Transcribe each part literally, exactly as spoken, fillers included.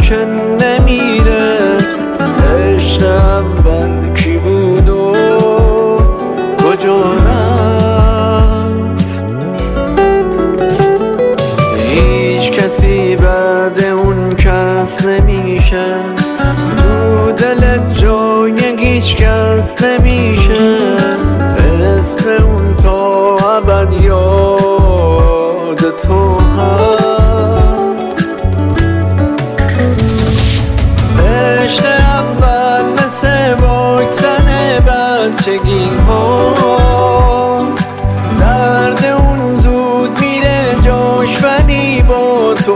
که نمیره. عشق اول کی بود و کجا رفت؟ هیچ کسی بعد اون کس نمیشه، تو دلت جای هیچ کس نمیشه. اسم اون تا ابد یاد تو هست. عشق اول مثل واکسن بچگی هاست، درد اون زود میره جاش ولی با تو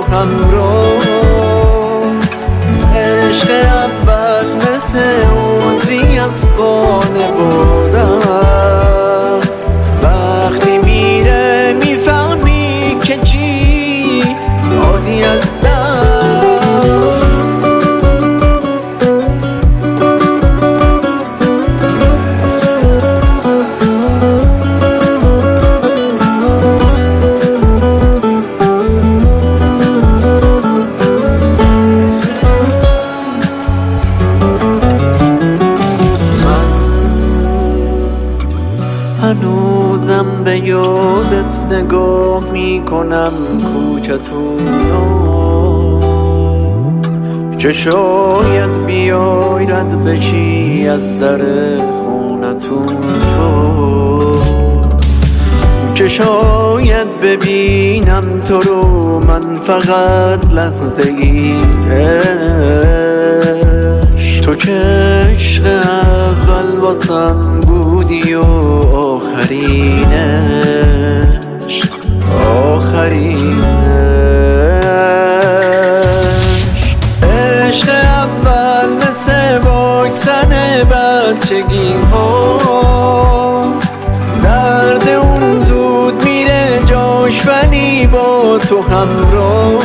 همراست. عشق اول مثل عضوی از خانواده است، وقتی میره میفهمی که چی دادی از دست. هنوزم به یادت نگاه میکنم کوچتونو، چه شاید بیای رد بشی از در خونتون تو، چه شاید ببینم تو رو من فقط لحظه ای. تو که عشق اول واسم بودی و آخرینش آخرینش. عشق اول مثل واکسن بچگی هاست، درد اون زود میره جاش ولی با تو همراه.